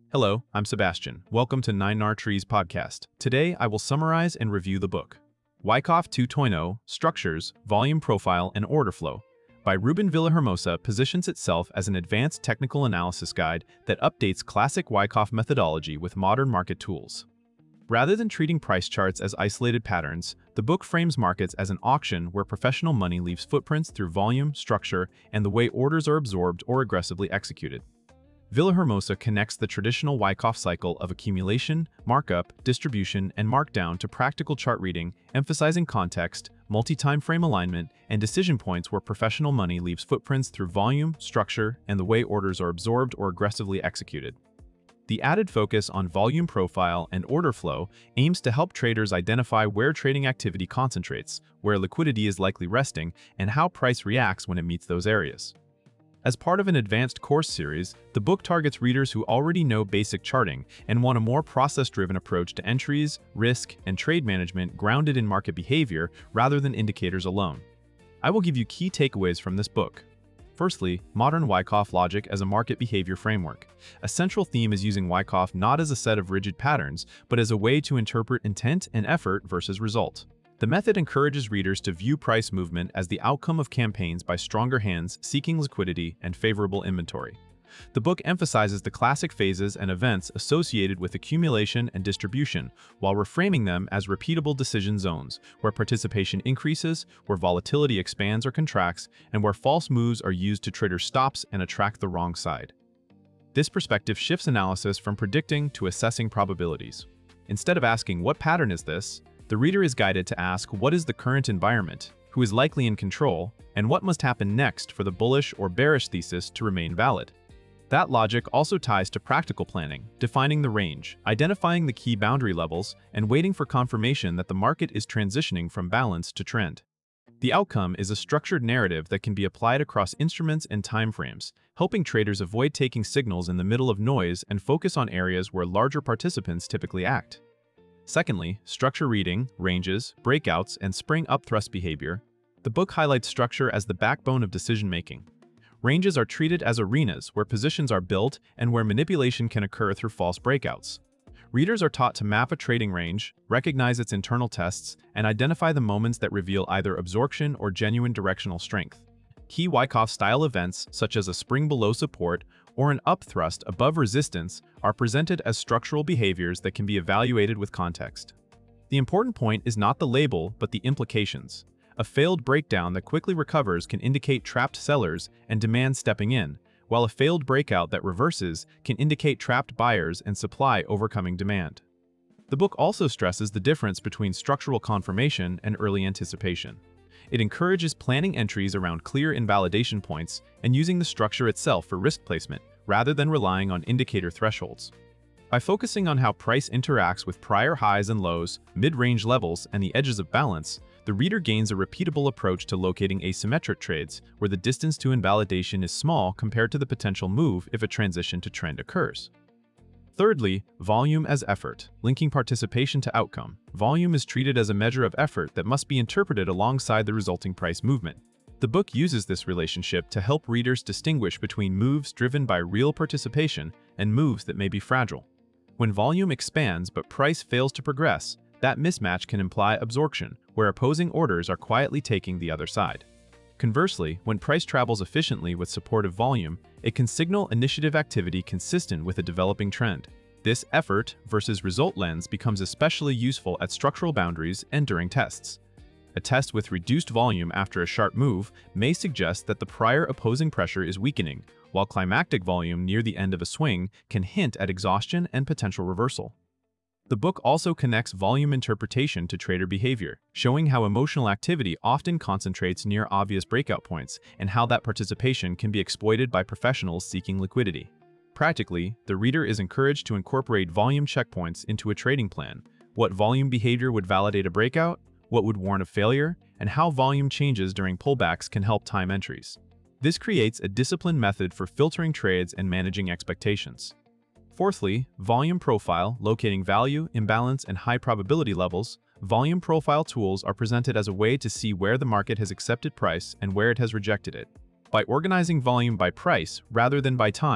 Hello, I'm Sebastian. Welcome to 9 Trees podcast. Today, I will summarize and review the book, Wyckoff 2.0, Structures, Volume Profile, and Order Flow, by Ruben Villahermosa positions itself as an advanced technical analysis guide that updates classic Wyckoff methodology with modern market tools. Rather than treating price charts as isolated patterns, the book frames markets as an auction where professional money leaves footprints through volume, structure, and the way orders are absorbed or aggressively executed. Villahermosa connects the traditional Wyckoff cycle of accumulation, markup, distribution, and markdown to practical chart reading, emphasizing context, multi-time frame alignment, and decision points where professional money leaves footprints through volume, structure, and the way orders are absorbed or aggressively executed. The added focus on volume profile and order flow aims to help traders identify where trading activity concentrates, where liquidity is likely resting, and how price reacts when it meets those areas. As part of an advanced course series, the book targets readers who already know basic charting and want a more process-driven approach to entries, risk, and trade management grounded in market behavior rather than indicators alone. I will give you key takeaways from this book. Firstly, modern Wyckoff logic as a market behavior framework. A central theme is using Wyckoff not as a set of rigid patterns, but as a way to interpret intent and effort versus result. The method encourages readers to view price movement as the outcome of campaigns by stronger hands seeking liquidity and favorable inventory. The book emphasizes the classic phases and events associated with accumulation and distribution, while reframing them as repeatable decision zones, where participation increases, where volatility expands or contracts, and where false moves are used to trigger stops and attract the wrong side. This perspective shifts analysis from predicting to assessing probabilities. Instead of asking, "What pattern is this?" the reader is guided to ask, "What is the current environment? Who is likely in control? And what must happen next for the bullish or bearish thesis to remain valid?" That logic also ties to practical planning, defining the range, identifying the key boundary levels, and waiting for confirmation that the market is transitioning from balance to trend. The outcome is a structured narrative that can be applied across instruments and timeframes, helping traders avoid taking signals in the middle of noise and focus on areas where larger participants typically act. Secondly, structure reading, ranges, breakouts, and spring upthrust behavior. The book highlights structure as the backbone of decision-making. Ranges are treated as arenas where positions are built and where manipulation can occur through false breakouts. Readers are taught to map a trading range, recognize its internal tests, and identify the moments that reveal either absorption or genuine directional strength. Key Wyckoff-style events, such as a spring below support or an upthrust above resistance, are presented as structural behaviors that can be evaluated with context. The important point is not the label, but the implications. A failed breakdown that quickly recovers can indicate trapped sellers and demand stepping in, while a failed breakout that reverses can indicate trapped buyers and supply overcoming demand. The book also stresses the difference between structural confirmation and early anticipation. It encourages planning entries around clear invalidation points and using the structure itself for risk placement, rather than relying on indicator thresholds. By focusing on how price interacts with prior highs and lows, mid-range levels, and the edges of balance, the reader gains a repeatable approach to locating asymmetric trades, where the distance to invalidation is small compared to the potential move if a transition to trend occurs. Thirdly, volume as effort, linking participation to outcome. Volume is treated as a measure of effort that must be interpreted alongside the resulting price movement. The book uses this relationship to help readers distinguish between moves driven by real participation and moves that may be fragile. When volume expands but price fails to progress, that mismatch can imply absorption, where opposing orders are quietly taking the other side. Conversely, when price travels efficiently with supportive volume, it can signal initiative activity consistent with a developing trend. This effort versus result lens becomes especially useful at structural boundaries and during tests. A test with reduced volume after a sharp move may suggest that the prior opposing pressure is weakening, while climactic volume near the end of a swing can hint at exhaustion and potential reversal. The book also connects volume interpretation to trader behavior, showing how emotional activity often concentrates near obvious breakout points and how that participation can be exploited by professionals seeking liquidity. Practically, the reader is encouraged to incorporate volume checkpoints into a trading plan. What volume behavior would validate a breakout? What would warn of failure? And how volume changes during pullbacks can help time entries. This creates a disciplined method for filtering trades and managing expectations. Fourthly, volume profile, locating value, imbalance, and high probability levels. Volume profile tools are presented as a way to see where the market has accepted price and where it has rejected it. By organizing volume by price rather than by time,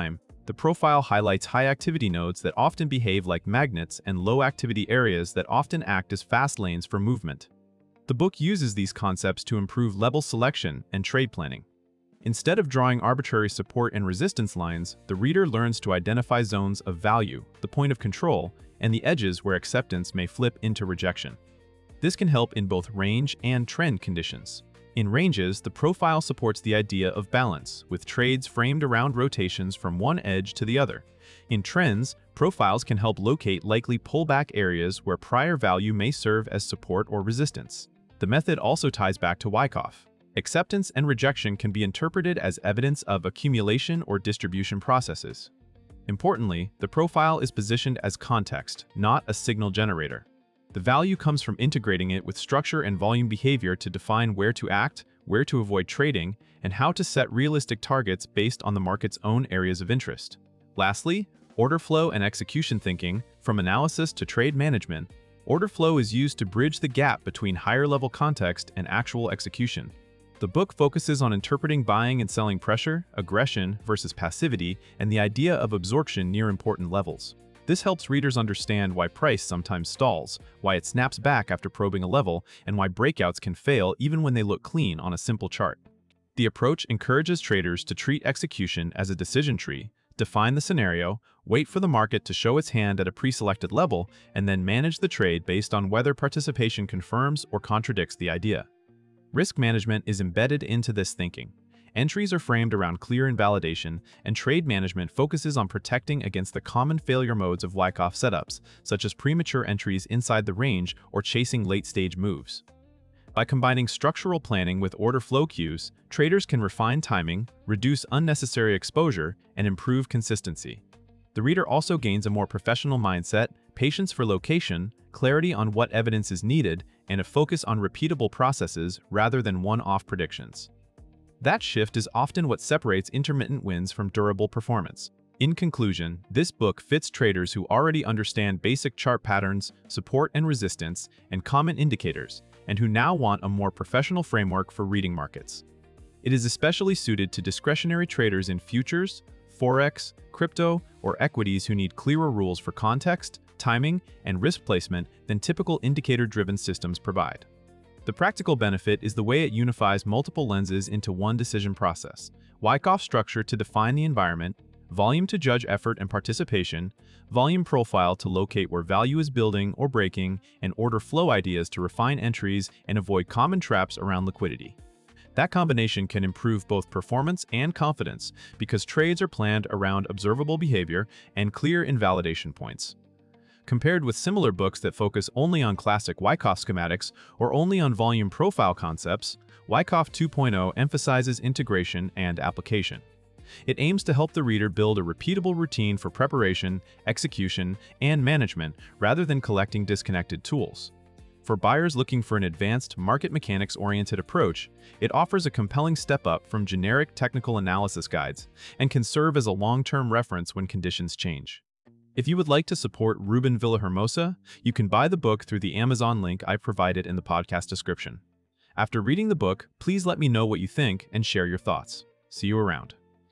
The profile highlights high-activity nodes that often behave like magnets and low-activity areas that often act as fast lanes for movement. The book uses these concepts to improve level selection and trade planning. Instead of drawing arbitrary support and resistance lines, the reader learns to identify zones of value, the point of control, and the edges where acceptance may flip into rejection. This can help in both range and trend conditions. In ranges, the profile supports the idea of balance, with trades framed around rotations from one edge to the other. In trends, profiles can help locate likely pullback areas where prior value may serve as support or resistance. The method also ties back to Wyckoff. Acceptance and rejection can be interpreted as evidence of accumulation or distribution processes. Importantly, the profile is positioned as context, not a signal generator. The value comes from integrating it with structure and volume behavior to define where to act, where to avoid trading, and how to set realistic targets based on the market's own areas of interest. Lastly, order flow and execution thinking, from analysis to trade management. Order flow is used to bridge the gap between higher-level context and actual execution. The book focuses on interpreting buying and selling pressure, aggression versus passivity, and the idea of absorption near important levels. This helps readers understand why price sometimes stalls, why it snaps back after probing a level, and why breakouts can fail even when they look clean on a simple chart. The approach encourages traders to treat execution as a decision tree, define the scenario, wait for the market to show its hand at a pre-selected level, and then manage the trade based on whether participation confirms or contradicts the idea. Risk management is embedded into this thinking. Entries are framed around clear invalidation, and trade management focuses on protecting against the common failure modes of Wyckoff setups, such as premature entries inside the range or chasing late-stage moves. By combining structural planning with order flow cues, traders can refine timing, reduce unnecessary exposure, and improve consistency. The reader also gains a more professional mindset, patience for location, clarity on what evidence is needed, and a focus on repeatable processes rather than one-off predictions. That shift is often what separates intermittent wins from durable performance. In conclusion, this book fits traders who already understand basic chart patterns, support and resistance, and common indicators, and who now want a more professional framework for reading markets. It is especially suited to discretionary traders in futures, forex, crypto, or equities who need clearer rules for context, timing, and risk placement than typical indicator-driven systems provide. The practical benefit is the way it unifies multiple lenses into one decision process: Wyckoff structure to define the environment, volume to judge effort and participation, volume profile to locate where value is building or breaking, and order flow ideas to refine entries and avoid common traps around liquidity. That combination can improve both performance and confidence because trades are planned around observable behavior and clear invalidation points. Compared with similar books that focus only on classic Wyckoff schematics or only on volume profile concepts, Wyckoff 2.0 emphasizes integration and application. It aims to help the reader build a repeatable routine for preparation, execution, and management rather than collecting disconnected tools. For buyers looking for an advanced market mechanics-oriented approach, it offers a compelling step up from generic technical analysis guides and can serve as a long-term reference when conditions change. If you would like to support Ruben Villahermosa, you can buy the book through the Amazon link I provided in the podcast description. After reading the book, please let me know what you think and share your thoughts. See you around.